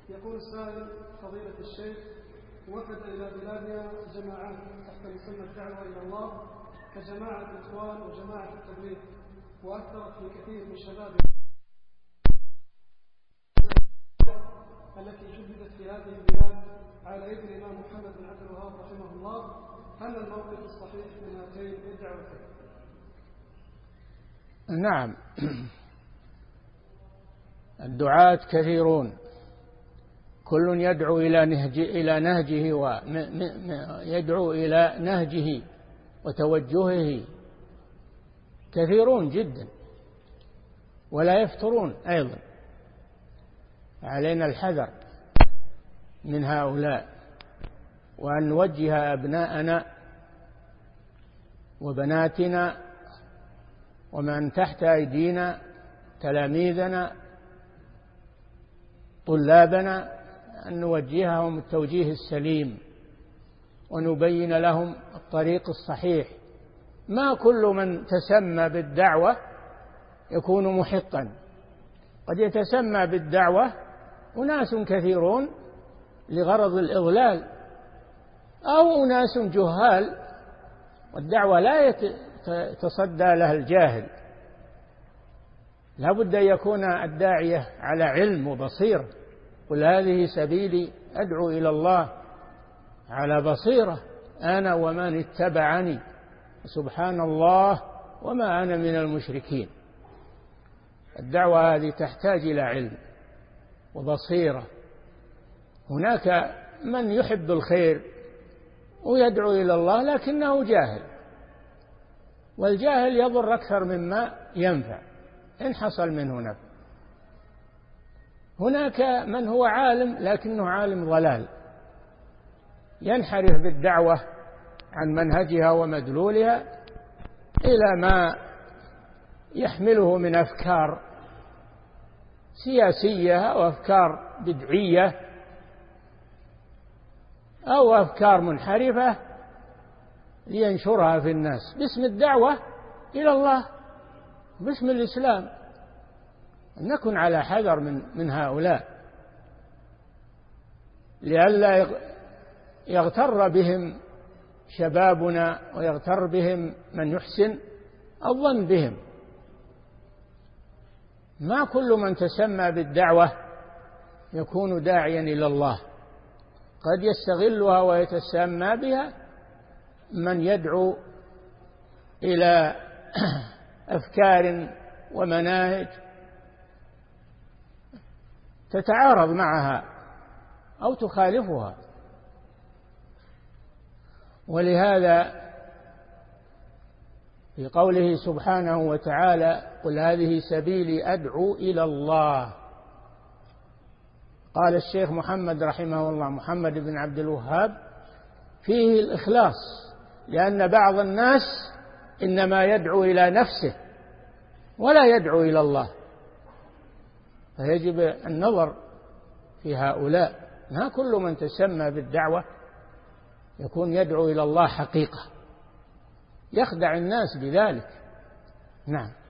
يقول السائل: فضيلة الشيخ، وفد إلى بلادنا جماعات تحت مسمى الدعوة إلى الله كجماعة الإخوان وجماعة التبليغ، وأثرت في كثير من شباب التي شهدت في هذه البلاد على يد الإمام محمد بن عبد الوهاب رحمه الله. هل الموقف الصحيح من هاتين الدعوتين؟ نعم، الدعاة كثيرون، كل يدعو إلى نهجه ويدعو إلى نهجه وتوجهه، كثيرون جدا ولا يفترون أيضا. علينا الحذر من هؤلاء، وأن نوجه أبناءنا وبناتنا ومن تحت أيدينا، تلاميذنا طلابنا، أن نوجههم التوجيه السليم ونبين لهم الطريق الصحيح. ما كل من تسمى بالدعوة يكون محقا، قد يتسمى بالدعوة أناس كثيرون لغرض الإضلال، أو أناس جهال، والدعوة لا يتصدى لها الجاهل. لا بد أن يكون الداعية على علم وبصيرة. قل هذه سبيلي أدعو إلى الله على بصيرة أنا ومن اتبعني سبحان الله وما أنا من المشركين. الدعوة هذه تحتاج إلى علم وبصيرة. هناك من يحب الخير ويدعو إلى الله لكنه جاهل، والجاهل يضر أكثر مما ينفع إن حصل منه نفع. هناك من هو عالم لكنه عالم ضلال، ينحرف بالدعوة عن منهجها ومدلولها إلى ما يحمله من أفكار سياسية أو أفكار بدعية أو أفكار منحرفة لينشرها في الناس باسم الدعوة إلى الله، باسم الإسلام. نكن على حذر من هؤلاء لئلا يغتر بهم شبابنا ويغتر بهم من يحسن الظن بهم. ما كل من تسمى بالدعوة يكون داعيا إلى الله، قد يستغلها ويتسمى بها من يدعو إلى أفكار ومناهج تتعارض معها أو تخالفها. ولهذا في قوله سبحانه وتعالى: قل هذه سبيلي أدعو إلى الله، قال الشيخ محمد رحمه الله محمد بن عبد الوهاب فيه الإخلاص، لأن بعض الناس إنما يدعو إلى نفسه ولا يدعو إلى الله، فيجب النظر في هؤلاء. ما كل من تسمى بالدعوة يكون يدعو إلى الله حقيقة، يخدع الناس بذلك. نعم.